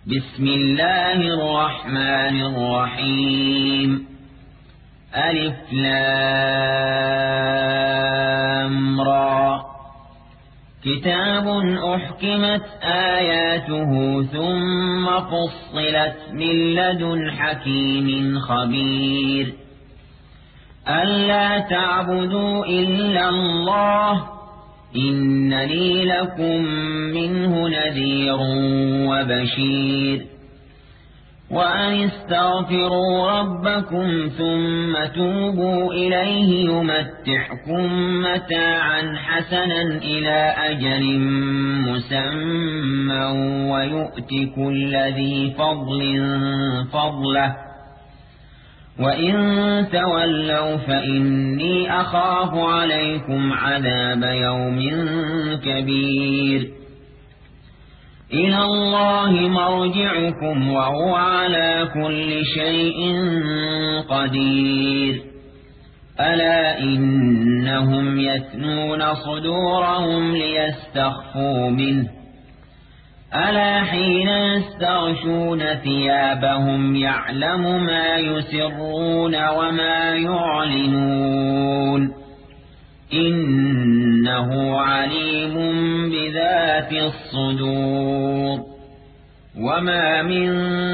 بسم الله الرحمن الرحيم ألف لام را كتاب أحكمت آياته ثم فصلت من لدن حكيم خبير ألا تعبدوا إلا الله إنني لكم منه نذير وبشير وأن استغفروا ربكم ثم توبوا إليه يمتعكم متاعا حسنا إلى أجل مسمى ويؤت كل ذي فضل فضله وإن تولوا فإني أخاف عليكم عذاب يوم كبير إلى الله مرجعكم وهو على كل شيء قدير ألا إنهم يثنون صدورهم ليستخفوا منه ألا حين يستغشون ثيابهم يعلم ما يسرون وما يعلنون إنه عليم بذات الصدور وما من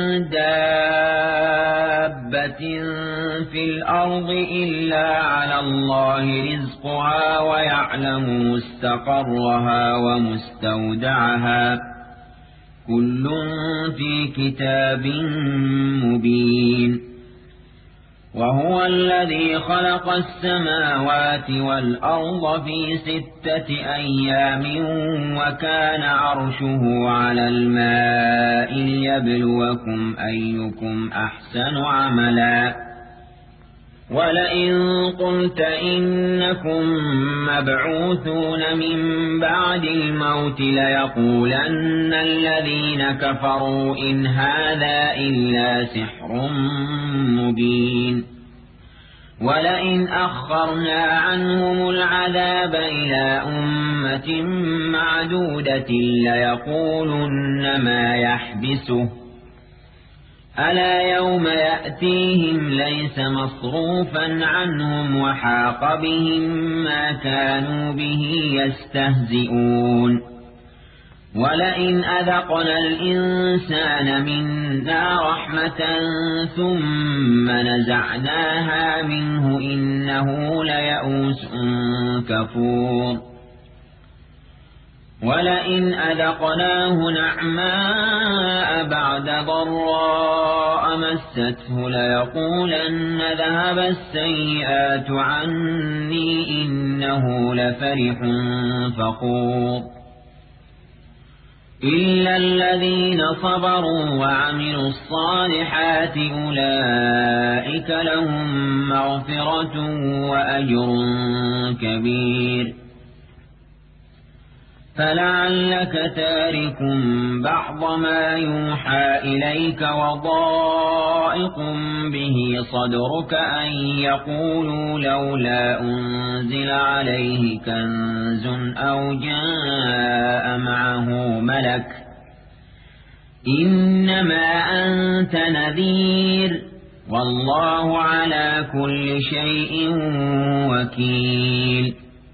دابة في الأرض إلا على الله رزقها ويعلم مستقرها ومستودعها كل في كتاب مبين وهو الذي خلق السماوات والأرض في 6 أيام وكان عرشه على الماء ليبلوكم أيكم أحسن عملا ولئن قلت إنكم مبعوثون من بعد الموت ليقولن الذين كفروا إن هذا إلا سحر مبين ولئن أخرنا عنهم العذاب إلى أمة معدودة ليقولن ما يحبسه ألا يوم يأتيهم ليس مصروفا عنهم وحاق بهم ما كانوا به يستهزئون ولئن أذقنا الإنسان منا رحمة ثم نزعناها منه إنه ليئوس كفور ولئن أذقناه نعماء بعد ضراء مسته ليقولن ذهب السيئات عني إنه لفرح فخور إلا الذين صبروا وعملوا الصالحات أولئك لهم مغفرة وأجر كبير فلعلك تارك بعض ما يوحى إليك وضائق به صدرك أن يقولوا لولا أنزل عليه كنز أو جاء معه ملك إنما أنت نذير والله على كل شيء وكيل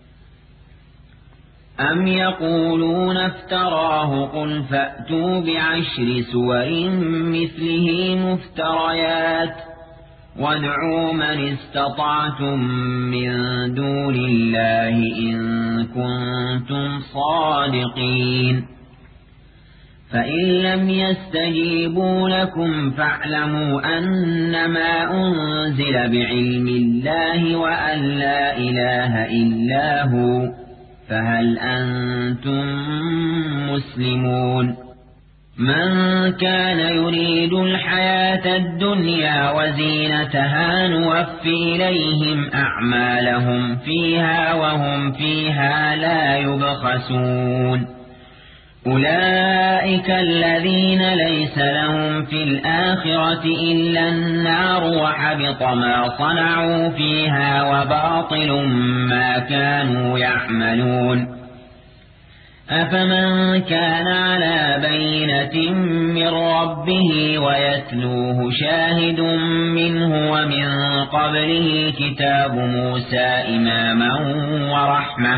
أم يقولون افتراه قل فأتوا ب10 سور مثله مفتريات وادعوا من استطعتم من دون الله إن كنتم صادقين فإن لم يستجيبوا لكم فاعلموا أنما أنزل بعلم الله وأن لا إله إلا هو فهل أنتم مسلمون من كان يريد الحياة الدنيا وزينتها نوفي إليهم أعمالهم فيها وهم فيها لا يبخسون أولئك الذين ليس لهم في الآخرة إلا النار وحبط ما صنعوا فيها وباطل ما كانوا يعملون أفمن كان على بينة من ربه ويتلوه شاهد منه ومن قبله كتاب موسى إماما ورحمة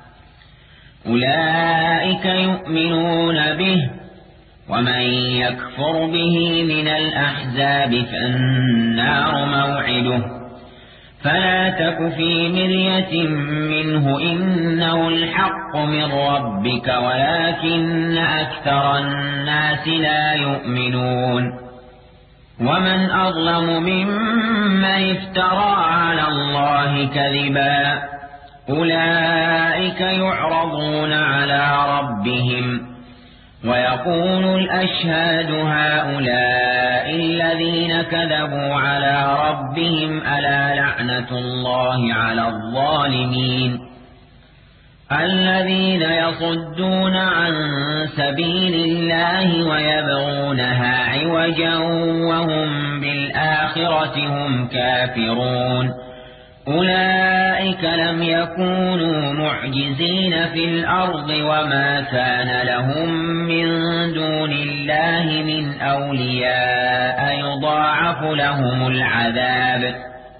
أولئك يؤمنون به ومن يكفر به من الأحزاب فالنار موعده فلا تك في مرية منه إنه الحق من ربك ولكن أكثر الناس لا يؤمنون ومن أظلم ممن افترى على الله كذبا أولئك يعرضون على ربهم ويقول الأشهاد هؤلاء الذين كذبوا على ربهم ألا لعنة الله على الظالمين الذين يصدون عن سبيل الله ويبغونها عوجا وهم بالآخرة هم كافرون أولئك لم يكونوا معجزين في الأرض وما كان لهم من دون الله من أولياء يضاعف لهم العذاب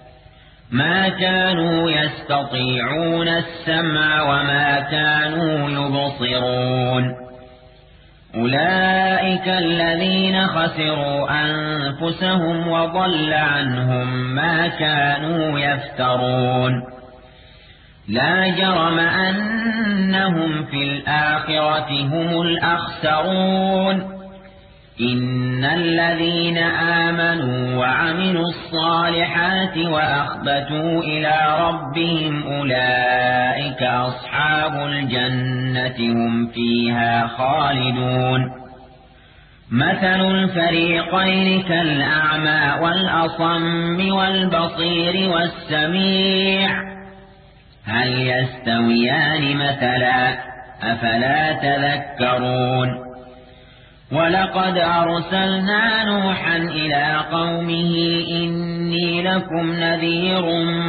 ما كانوا يستطيعون السمع وما كانوا يبصرون أولئك الذين خسروا أنفسهم وضل عنهم ما كانوا يفترون لا جرم أنهم في الآخرة هم الأخسرون إن الذين آمنوا وعملوا الصالحات وأخبتوا إلى ربهم أولئك أصحاب الجنة هم فيها خالدون مثل الفريقين كالأعمى والأصم والبصير والسميع هل يستويان مثلا أفلا تذكرون ولقد أرسلنا نوحا إلى قومه إني لكم نذير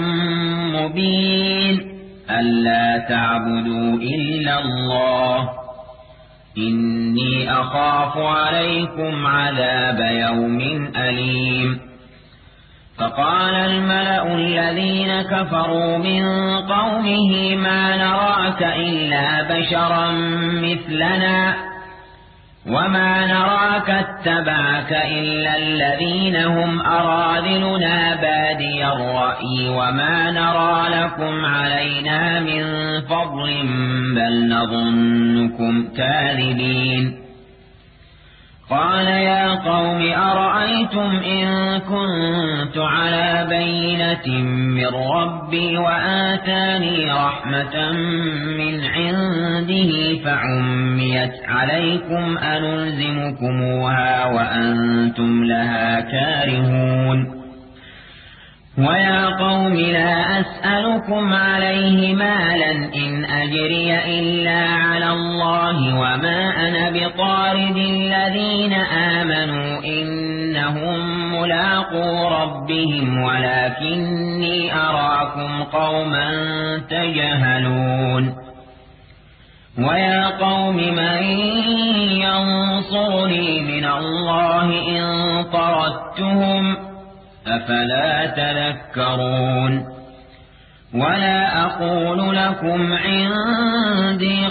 مبين ألا تعبدوا إلا الله إني أخاف عليكم عذاب يوم أليم فقال الملأ الذين كفروا من قومه ما نراك إلا بشرا مثلنا وما نراك اتبعك إلا الذين هم أراذلنا بادي الرأي وما نرى لكم علينا من فضل بل نظنكم كاذبين قال يا قوم أرأيتم إن كنت على بينة من ربي وآتاني رحمة من عنده فعميت عليكم أنلزمكموها وأنتم لها كارهون ويا قوم لا أسألكم عليه مالا إن أجري إلا على الله وما أنا بطارد الذين آمنوا إنهم ملاقو ربهم ولكني أراكم قوما تجهلون ويا قوم من ينصرني من الله إن طردتهم أفلا تذكرون ولا أقول لكم عندي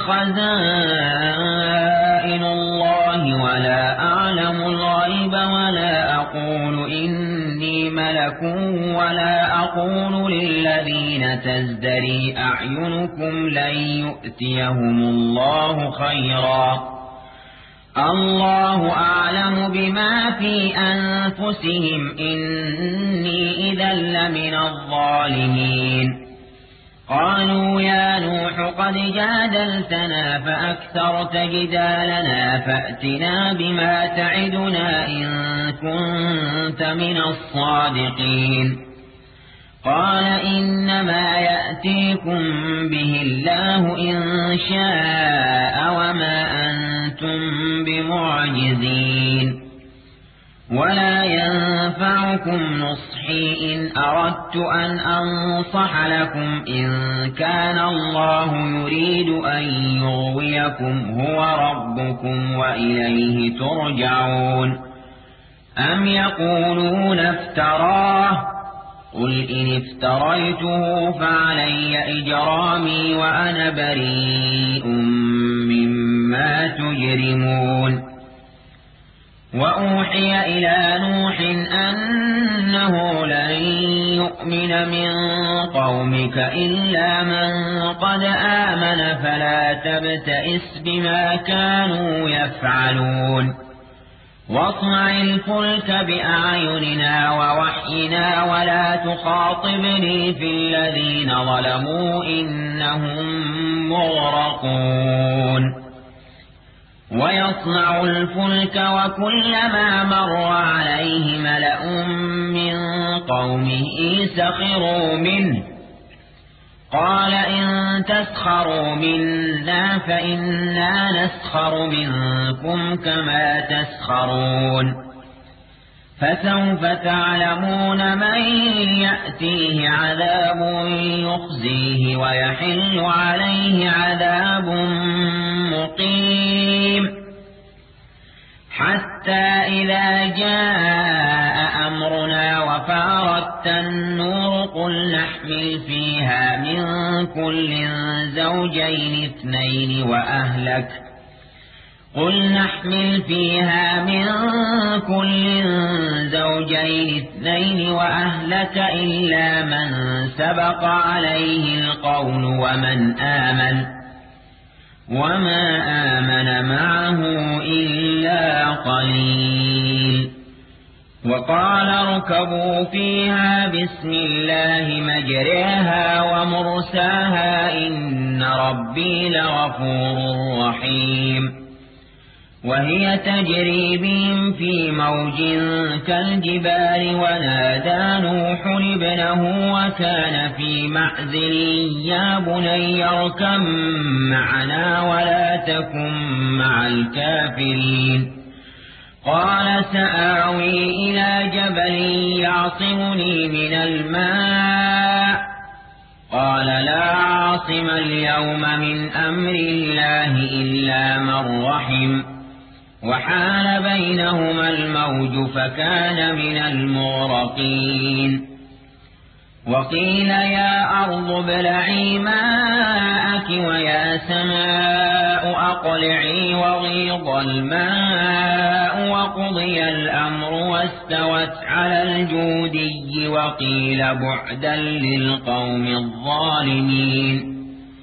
خزائن الله ولا أعلم الغيب ولا أقول إني ملك ولا أقول للذين تزدري أعينكم لن يؤتيهم الله خيرا الله أعلم بما في أنفسهم إني إذا لمن الظالمين قالوا يا نوح قد جادلتنا فأكثرت جدالنا فأتنا بما تعدنا إن كنت من الصادقين قال إنما يأتيكم به الله إن شاء وما أنتم بمعجزين ولا ينفع تنفعكم نصحي إن أردت أن أنصح لكم إن كان الله يريد أن يغويكم هو ربكم وإليه ترجعون أم يقولون افتراه قل إن افتريته فعلي إجرامي وأنا بريء مما تجرمون وأوحي إلى نوح أنه لن يؤمن من قومك إلا من قد آمن فلا تبتئس بما كانوا يفعلون واصنع الفلك بأعيننا ووحينا ولا تخاطبني في الذين ظلموا إنهم مغرقون ويصنع الفلك وكلما مر عليه ملأ من قومه سخروا منه قال إن تسخروا منا فإنا نسخر منكم كما تسخرون فسوف تعلمون من يأتيه عذاب يخزيه ويحل عليه عذاب مقيم حتى إذا جاء أمرنا وفارت النور قل نحمل فيها من كل زوجين اثنين وأهلك إلا من سبق عليه القول ومن آمن وما آمن معه إلا قليل وقال اركبوا فيها بسم الله مجريها ومرساها إن ربي لغفور رحيم وهي تجري بهم في موج كالجبال ونادى نوح ابنه وكان في معزل يا بني اركب معنا ولا تكن مع الكافرين قال سآوي إلى جبل يعصمني من الماء قال لا عاصم اليوم من أمر الله إلا من رحم وحال بينهما الموج فكان من المغرقين وقيل يا أرض ابلعي ماءك ويا سماء أقلعي وغيض الماء وقضي الأمر واستوت على الجودي وقيل بعدا للقوم الظالمين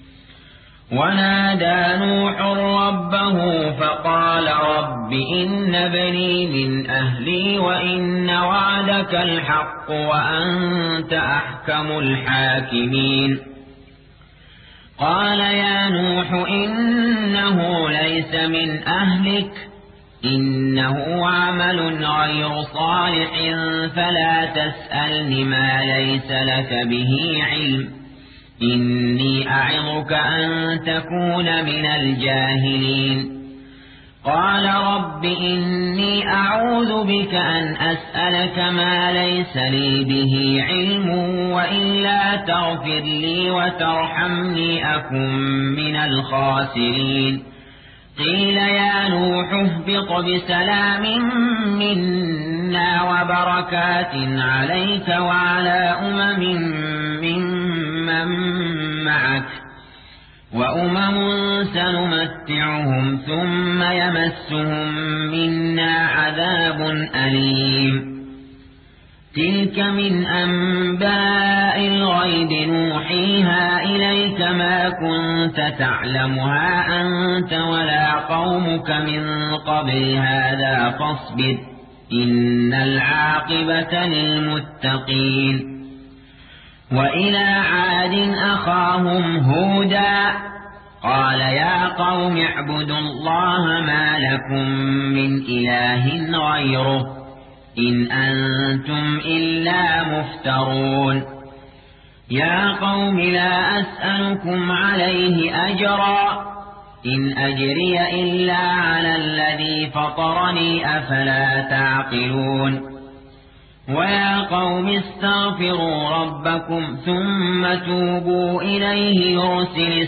ونادى نوح ربه فقال رب إن ابني من أهلي وإن وعدك الحق وأنت أحكم الحاكمين قال يا نوح إنه ليس من أهلك إنه عمل غير صالح فلا تسألني ما ليس لك به علم إني أعظك أن تكون من الجاهلين قال رب إني أعوذ بك أن أسألك ما ليس لي به علم وإلا تغفر لي وترحمني أكن من الخاسرين قيل يا نوح اهبط بسلام منا وبركات عليك وعلى ممن معك وأمم سنمتعهم ثم يمسهم منا عذاب أليم تلك من أنباء الغيب نوحيها إليك ما كنت تعلمها أنت ولا قومك من قبل هذا فاصبر إن العاقبة للمتقين وإلى عاد أخاهم هودا قال يا قوم اعبدوا الله ما لكم من إله غيره إن أنتم إلا مفترون يا قوم لا أسألكم عليه أجرا إن أجري إلا على الذي فطرني أفلا تعقلون ويا قوم استغفروا ربكم ثم توبوا إليه يرسل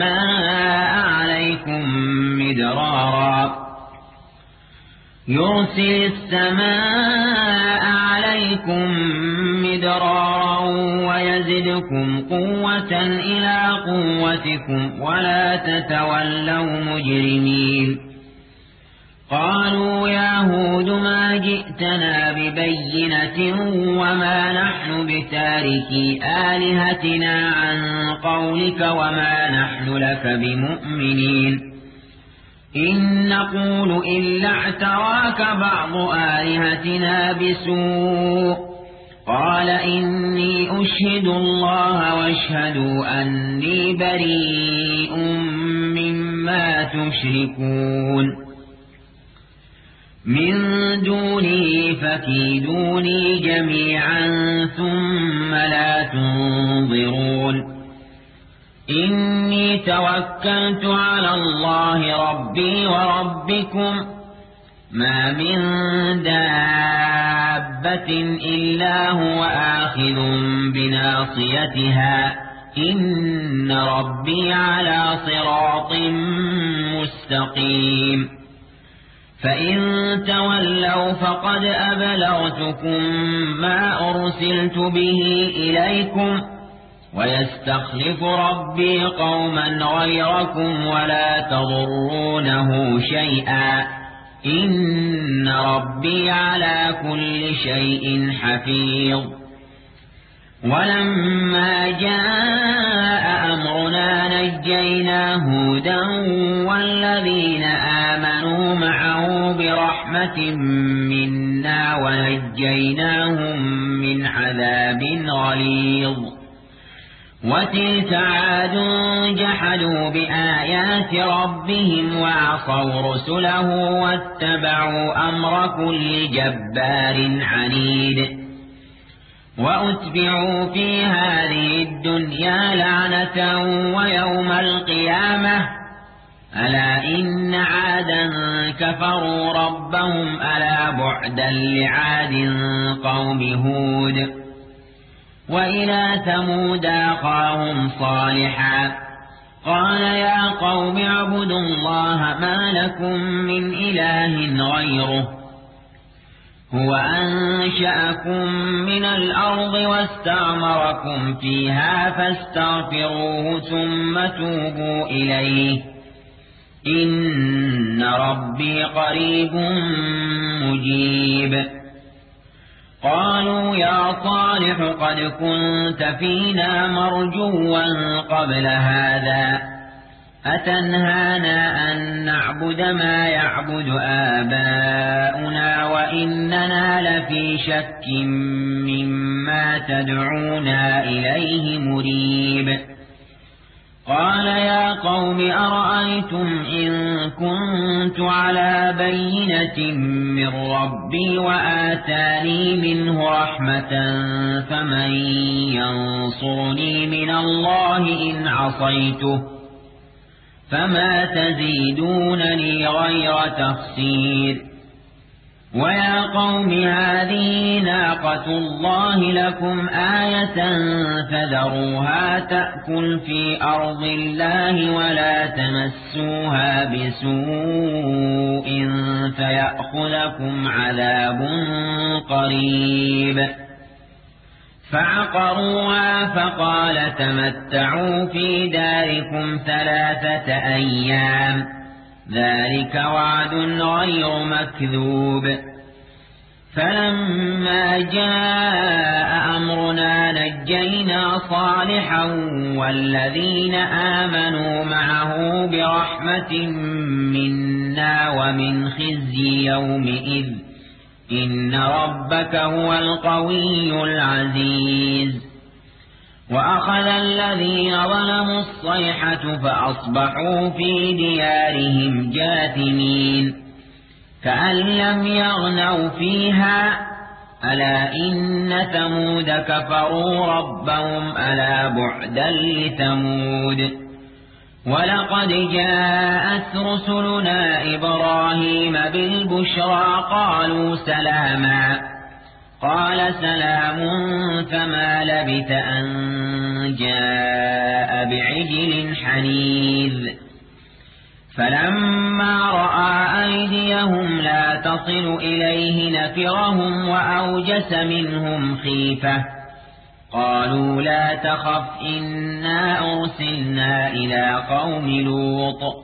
السماء عليكم مدرارا ويزدكم قوة إلى قوتكم ولا تتولوا مجرمين قالوا يا هود ما جئتنا ببينة وما نحن بتاركي آلهتنا عن قولك وما نحن لك بمؤمنين إن نقول إلا اعتراك بعض آلهتنا بسوء قال إني أشهد الله واشهدوا أني بريء مما تشركون من دونه فكيدوني جميعا ثم لا تنظرون إني توكلت على الله ربي وربكم ما من دابة إلا هو آخذ بناصيتها إن ربي على صراط مستقيم فإن تولوا فقد أبلغتكم ما أرسلت به إليكم ويستخلف ربي قوما غيركم ولا تضرونه شيئا إن ربي على كل شيء حفيظ ولما جاء أمرنا نجينا هودا والذين آمنوا معه برحمة منا ونجيناهم من عذاب غليظ وتلك عاد جحدوا بآيات ربهم وعصوا رسله واتبعوا أمر كل جبار عنيد وأتبعوا في هذه الدنيا لعنة ويوم القيامة ألا إن عادا كفروا ربهم ألا بعدا لعاد قوم هود وإلى ثمود أخاهم صالحا قال يا قوم اعبدوا الله ما لكم من إله غيره هو أنشأكم من الأرض واستعمركم فيها فاستغفروه ثم توبوا إليه إن ربي قريب مجيب قالوا يا صالح قد كنت فينا مرجوا قبل هذا أتنهانا أن نعبد ما يعبد آباؤنا وإننا لفي شك مما تدعونا إليه مريب قال يا قوم أرأيتم إن كنت على بينة من ربي وآتاني منه رحمة فمن ينصرني من الله إن عصيته فما تزيدونني غير تخسير ويا قوم هذه ناقة الله لكم آية فذروها تأكل في أرض الله ولا تمسوها بسوء فيأخذكم عذاب قريب فعقروها فقال تمتعوا في داركم 3 أيام ذلك وعد غير مكذوب فلما جاء أمرنا نجينا صالحا والذين آمنوا معه برحمة منا ومن خزي يومئذ إن ربك هو القوي العزيز وأخذ الذين ظلموا الصيحة فأصبحوا في ديارهم جاثمين كأن لم يغنوا فيها ألا إن ثمود كفروا ربهم ألا بعدا لثمود ولقد جاءت رسلنا إبراهيم بالبشرى قالوا سلاما قال سلام فما لبث أن جاء بعجل حنيذ فلما رأى أيديهم لا تصل إليه نكرهم وأوجس منهم خيفة قالوا لا تخف إنا أرسلنا إلى قوم لوط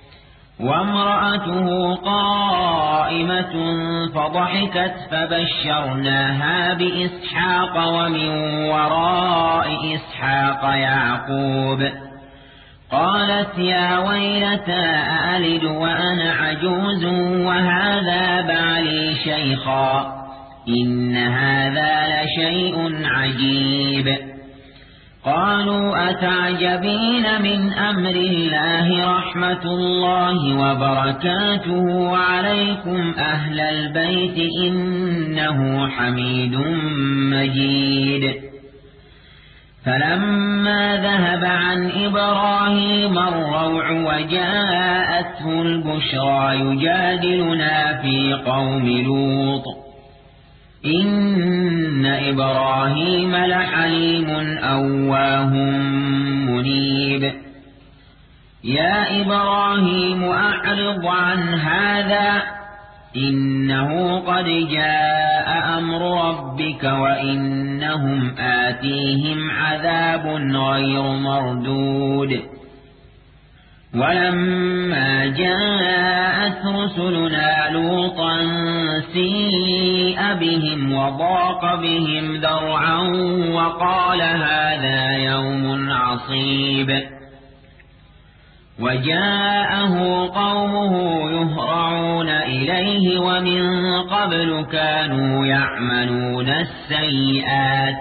وامرأته قائمة فضحكت فبشرناها بإسحاق ومن وراء إسحاق يعقوب قالت يا ويلتى أألد وأنا عجوز وهذا بعلي شيخا إن هذا لشيء عجيب قالوا أتعجبين من أمر الله رحمة الله وبركاته عليكم أهل البيت إنه حميد مجيد فلما ذهب عن إبراهيم الروع وجاءته البشرى يجادلنا في قوم لوط إن إبراهيم لحليم أواه منيب يا إبراهيم أعرض عن هذا إنه قد جاء أمر ربك وإنهم آتيهم عذاب غير مردود ولما جاءت رسلنا لوطا سيء بهم وضاق بهم ذرعا وقال هذا يوم عصيب وجاءه قومه يهرعون إليه ومن قبل كانوا يعملون السيئات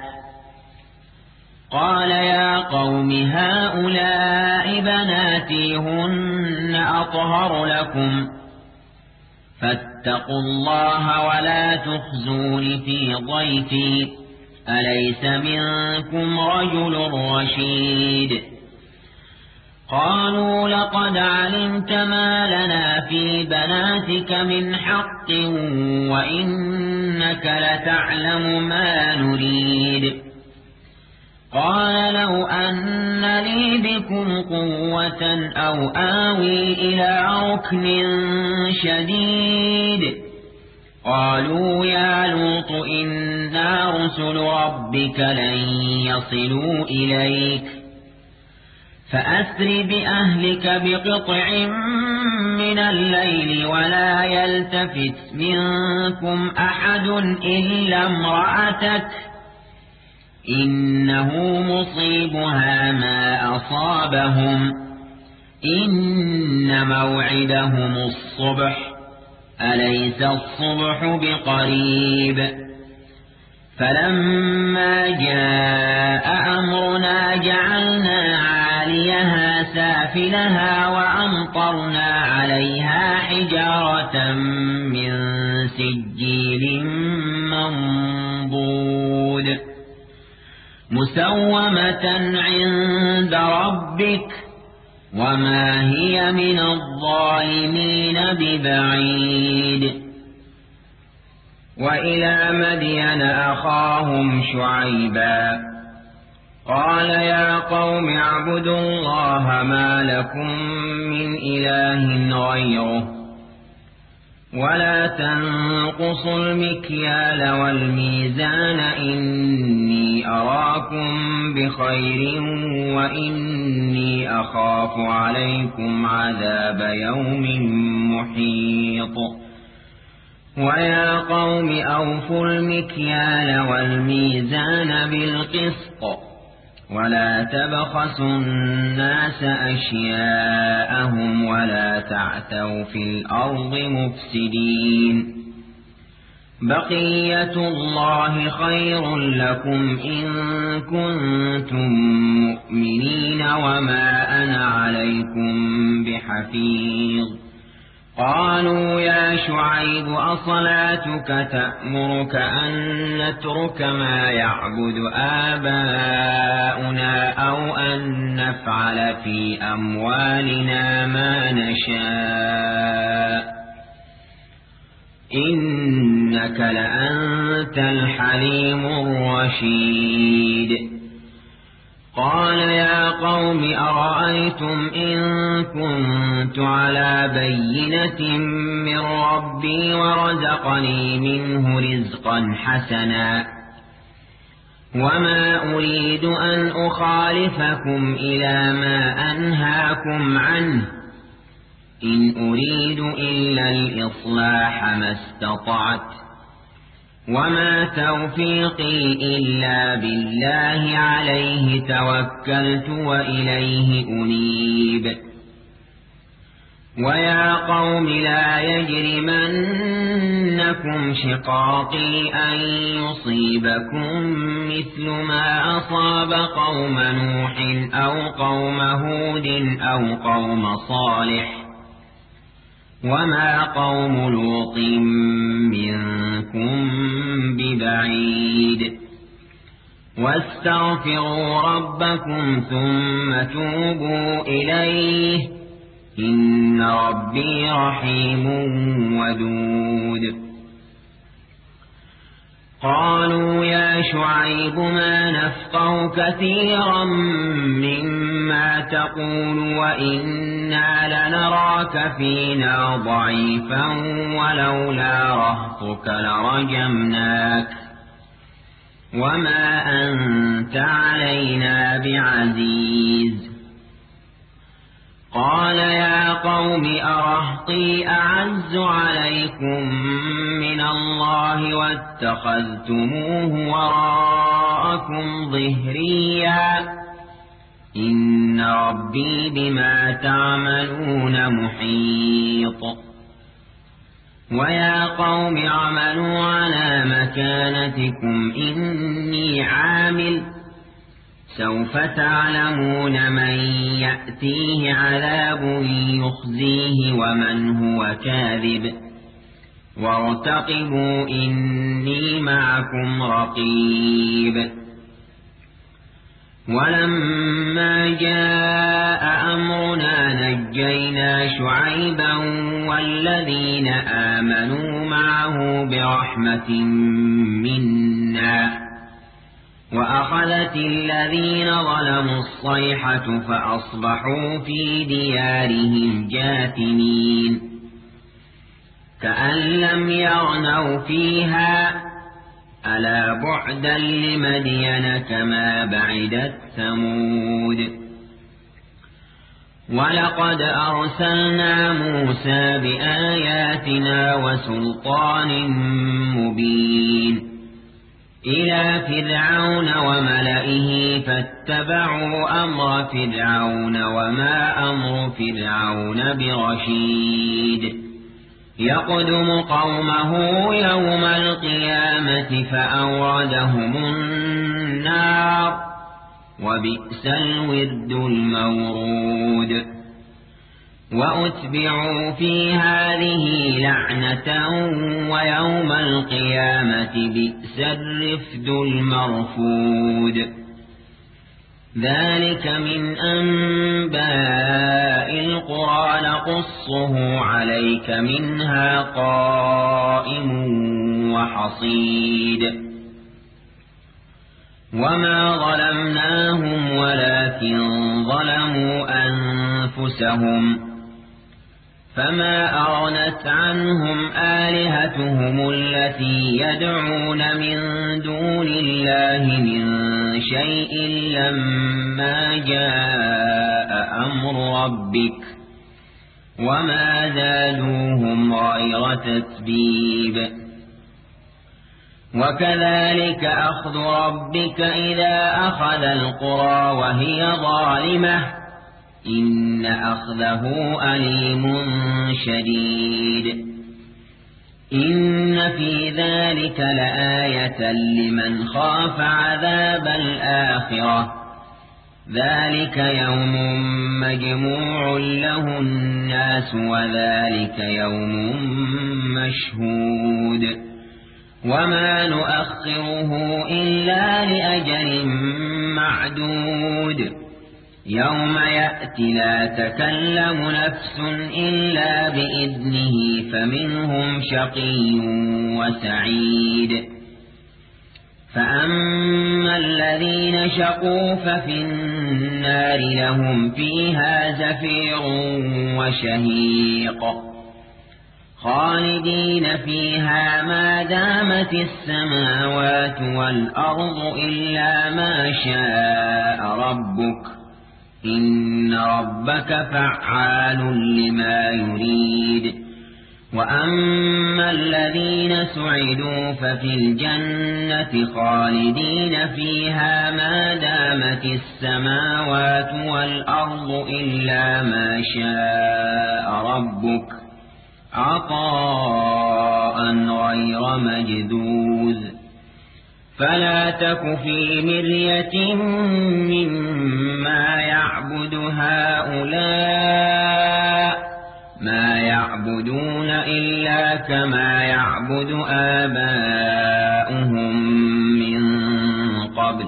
قال يا قوم هؤلاء بناتي هن أطهر لكم فاتقوا الله ولا تخزون في ضيفي أليس منكم رجل رشيد قالوا لقد علمت ما لنا في بناتك من حق وإنك لتعلم ما نريد قال لو أن لي بكم قوة أو آوي إلى ركن شديد قالوا يا لوط إنا رسل ربك لن يصلوا إليك فأسر بأهلك بقطع من الليل ولا يلتفت منكم أحد إلا امرأتك إنه مصيبها ما أصابهم إن موعدهم الصبح أليس الصبح بقريب فلما جاء أمرنا جعلنا عاليها سافلها وأمطرنا عليها حجارة من سجيل منضود مسومة عند ربك وما هي من الظالمين ببعيد وإلى مدين أخاهم شعيبا قال يا قوم اعبدوا الله ما لكم من إله غيره ولا تنقصوا المكيال والميزان إني أراكم بخير وإني أخاف عليكم عذاب يوم محيط ويا قوم أوفوا المكيال والميزان بالقسط ولا تبخسوا الناس أشياءهم ولا تعثوا في الأرض مفسدين بقية الله خير لكم إن كنتم مؤمنين وما أنا عليكم بحفيظ قالوا يا شعيب أصلاتك تأمرك أن نترك ما يعبد آباؤنا أو أن نفعل في أموالنا ما نشاء إنك لأنت الحليم الرشيد قال يا قوم أرأيتم إن كنت على بينة من ربي ورزقني منه رزقا حسنا وما أريد أن أخالفكم إلى ما أنهاكم عنه إن أريد إلا الإصلاح ما استطعت وما توفيقي إلا بالله عليه توكلت وإليه أنيب ويا قوم لا يجرمنكم شقاقي أن يصيبكم مثل ما أصاب قوم نوح أو قوم هود أو قوم صالح وما قوم لوط منكم ببعيد واستغفروا ربكم ثم توبوا إليه إن ربي رحيم ودود قالوا يا شعيب ما نفقه كثيرا مما تقول وإنا لنراك فينا ضعيفا ولولا رهطك لرجمناك وما أنت علينا بعزيز قال يا قوم أرهطي أعز عليكم من الله واتخذتموه وراءكم ظهريا إن ربي بما تعملون محيط ويا قوم اعملوا على مكانتكم إني عامل سوف تعلمون من يأتيه عذاب يخزيه ومن هو كاذب وارتقبوا إني معكم رقيب ولما جاء أمرنا نجينا شعيبا والذين آمنوا معه برحمة منا وأخذت الذين ظلموا الصيحة فأصبحوا في ديارهم جاثمين كأن لم يغنوا فيها ألا بعدا لمدين كما بعدت ثمود ولقد أرسلنا موسى بآياتنا وسلطان مبين إلى فرعون وملئه فاتبعوا أمر فرعون وما أمر فرعون برشيد يقدم قومه يوم القيامة فأوردهم النار وبئس الورد المورود وأتبعوا في هذه لعنة ويوم القيامة بئس الرفد المرفود ذلك من أنباء القرى نقصه عليك منها قائم وحصيد وما ظلمناهم ولكن ظلموا أنفسهم فما أغنت عنهم آلهتهم التي يدعون من دون الله من شيء لما جاء أمر ربك وما زادوهم غير تتبيب وكذلك أخذ ربك إذا أخذ القرى وهي ظالمة إن أخذه أليم شديد إن في ذلك لآية لمن خاف عذاب الآخرة ذلك يوم مجموع له الناس وذلك يوم مشهود وما نؤخره إلا لأجل معدود يوم يأتي لا تكلم نفس إلا بإذنه فمنهم شقي وسعيد فأما الذين شقوا ففي النار لهم فيها زفير وشهيق خالدين فيها ما دامت السماوات والأرض إلا ما شاء ربك إن ربك فعال لما يريد وأما الذين سعدوا ففي الجنة خالدين فيها ما دامت السماوات والأرض إلا ما شاء ربك عطاء غير مجدود فلا تك في مرية مما يعبد هؤلاء ما يعبدون إلا كما يعبد آباؤهم من قبل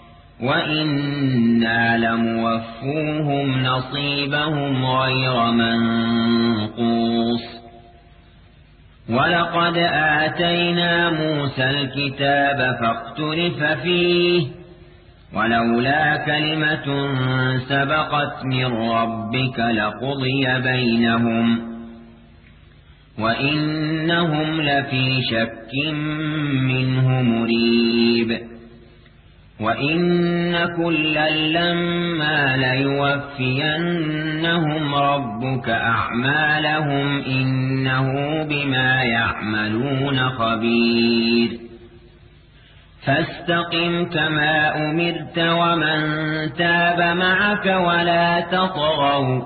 وإنا لموفوهم نصيبهم غير منقوص ولقد آتينا موسى الكتاب فاختلف فيه ولولا كلمة سبقت من ربك لقضي بينهم وإنهم لفي شك منه مريب وإن كلا لما ليوفينهم ربك أعمالهم إنه بما يعملون خبير فاستقم كما أمرت ومن تاب معك ولا تطغوا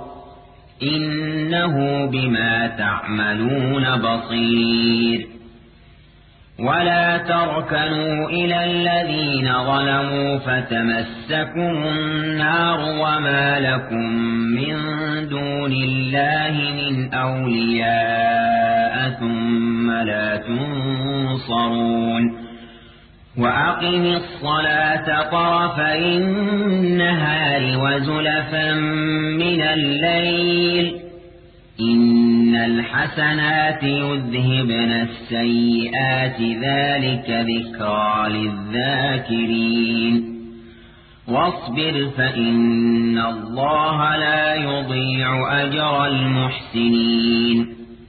إنه بما تعملون بصير ولا تركنوا إلى الذين ظلموا فتمسكم النار وما لكم من دون الله من أولياء ثم لا تنصرون وأقم الصلاة طرفي النهار وزلفا من الليل إن الحسنات يذهبن السيئات ذلك ذكرى للذاكرين واصبر فإن الله لا يضيع أجر المحسنين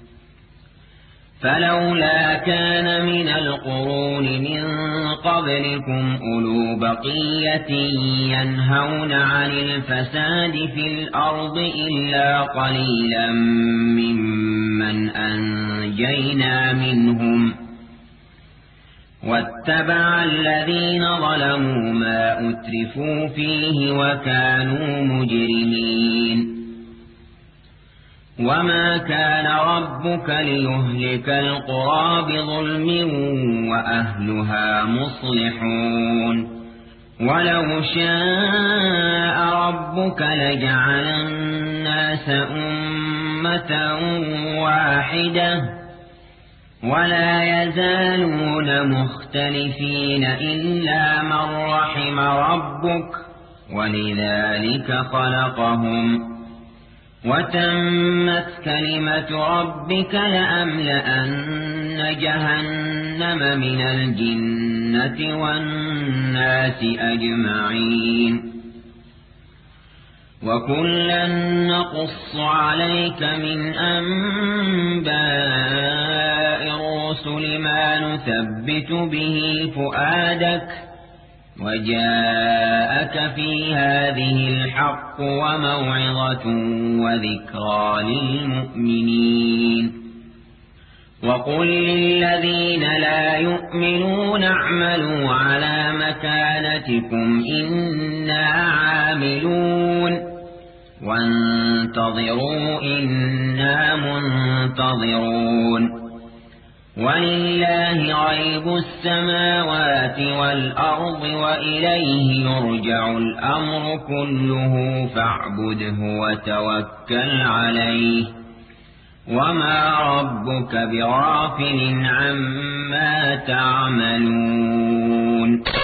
فلولا كان من القرون من قبلكم أولو بقية ينهون عن الفساد في الأرض إلا قليلا ممن أنجينا منهم واتبع الذين ظلموا ما أترفوا فيه وكانوا مجرمين وما كان ربك ليهلك القرى بظلم وأهلها مصلحون ولو شاء ربك لجعل الناس أمة واحدة ولا يزالون مختلفين إلا من رحم ربك ولذلك خلقهم وتمت كلمة ربك لأملأن جهنم من الجنة والناس أجمعين وكلا نقص عليك من أنباء الرسل ما نثبت به فؤادك وجاءك في هذه الحق وموعظة وذكرى للمؤمنين وقل للذين لا يؤمنون اعملوا على مكانتكم إنا عاملون وانتظروا إنا منتظرون ولله غيب السماوات والأرض وإليه يرجع الأمر كله فاعبده وتوكل عليه وما ربك بغافل عما تعملون